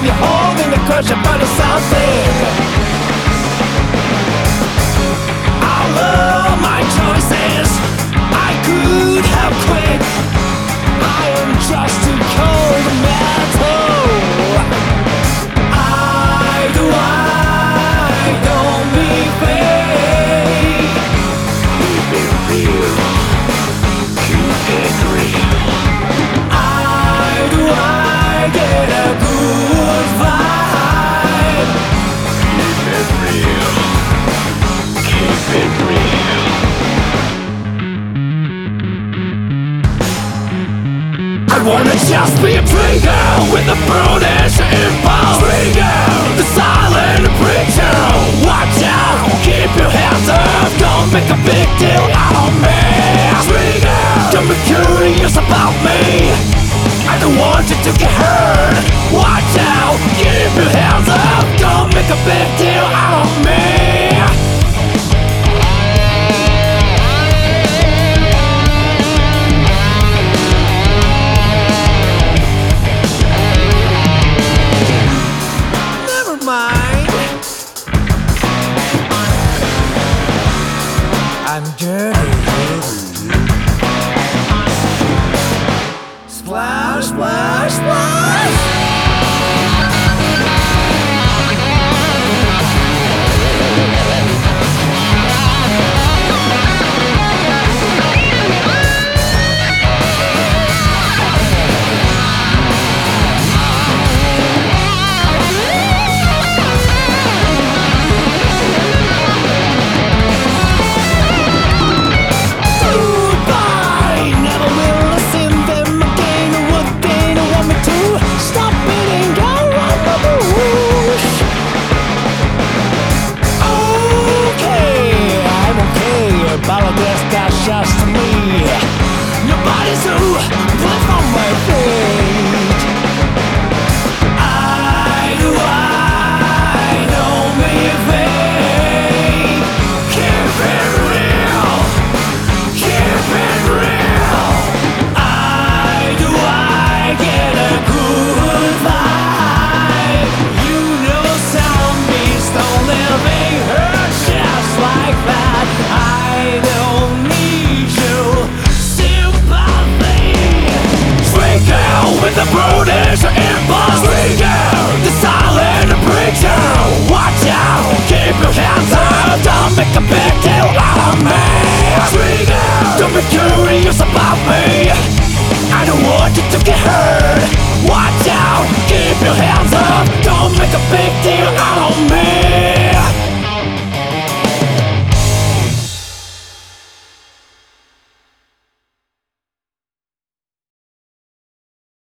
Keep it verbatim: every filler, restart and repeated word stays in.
you're holding the crush about something. All of my choices I could have quit. I am just too cold metal. I do I don't be fake. Keep it real. Keep it real. I do I get a good vibe. Keep it real. Keep it real. I wanna just be a trigger with a brutish impulse. Trigger, the silent preacher. Watch out, keep your hands up. Don't make a big deal out of me. Trigger, don't be curious about me. I don't want you to get hurt. Watch out, keep your hands up. Don't make a big deal out of me. I'm dirty. Splash, splash, splash. Just to me, nobody's who live on my feet. I do I don't be fake. Keep it real, keep it real. I do I get a good vibe. You know zombies don't live in hurt just like that. I don't need with the brutish impulse. Trigger, the silent preacher. Watch out, keep your hands up. Don't make a big deal out of me. Trigger, don't be curious about me. I don't want you to get hurt. Watch out, keep your hands up. Don't make a big deal out of me.